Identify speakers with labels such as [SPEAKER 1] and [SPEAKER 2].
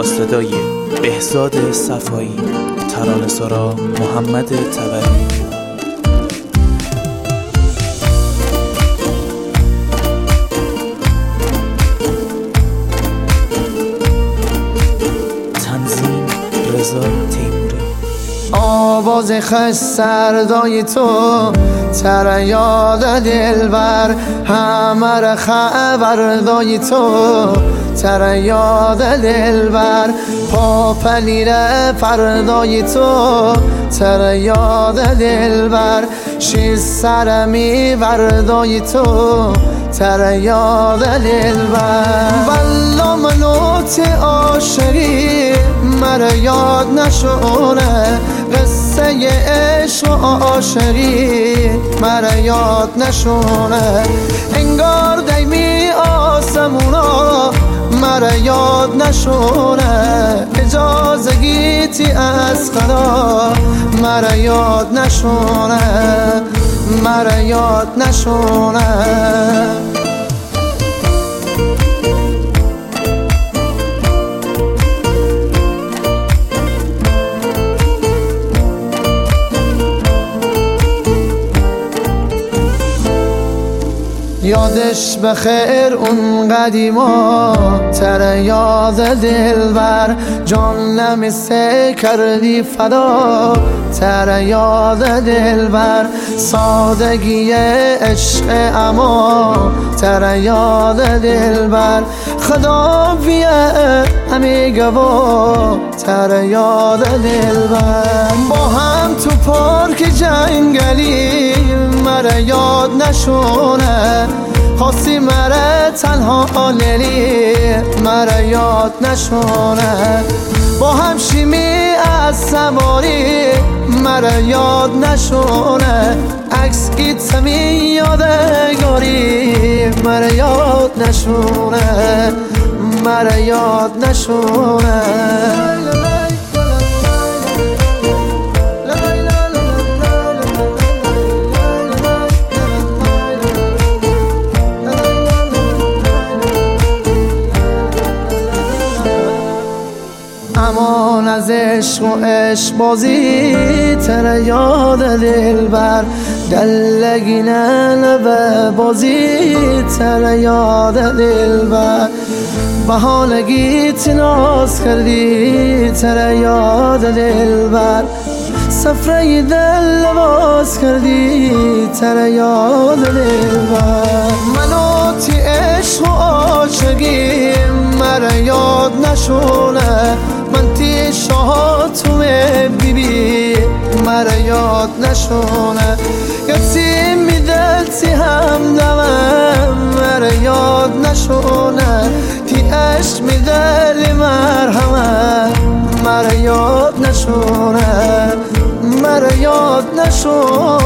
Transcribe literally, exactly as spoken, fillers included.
[SPEAKER 1] با صدای بهزاد صفایی، ترانه‌سرا محمد طبری. تنظیم رضا تیموری.
[SPEAKER 2] آواز خش سردای تو تر یاد دلبر، همه خبردای تو تر یاد دلبر، پا پلیره فردای تو تر یاد دلبر، شیز سرمی وردای تو تر یاد دلبر. والله منوت عاشقی مر یاد نشونه، قصه عشق و عاشقی مر یاد نشونه، انگار دیمی آسمونا مر یاد نشونه، اجازه گیتی از خدا مر یاد نشونه، مر یاد نشونه. یادش بخیر اون قدیما تر یاد دلبر، جان نمیسه کردی فدا تر یاد دلبر، سادگی عشق اما تر یاد دلبر، خدا بیه همی گوا تر یاد دلبر. با هم تو پارک جنگلی مر یاد نشونه، خواستی مره تنها لیلی مره یاد نشونه، با هم شیمی از سواری مره یاد نشونه، عکس ایتسمی یادگاری مره یاد نشونه، مره یاد نشونه. امان از عشق و عشق بازی تر یاد دلبر، دلگینه لبه بازی تر یاد دلبر، بهانگیت ناز کردی تر یاد دلبر، سفره دل لباس کردی تر یاد دلبر. منو تی عشق و عاشقی مر یاد نشونه، من تی شاهاتو بی بی مر یاد نشونه، کسی میدل تی هم دوم مر یاد نشونه، تی عشق میدل مرحمه مر یاد نشونه، مر یاد نشونه.